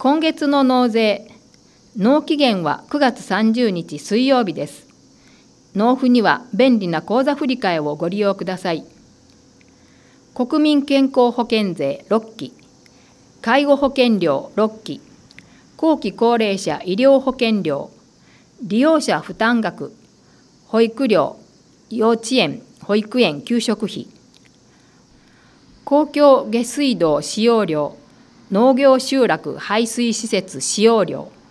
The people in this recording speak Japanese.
今月の納税、納期限は9月30日水曜日です。納付には便利な口座振替をご利用ください。国民健康保険税6期、介護保険料6期、後期高齢者医療保険料、利用者負担額、保育料、幼稚園・保育園給食費、公共下水道使用料、農業集落排水施設使用料、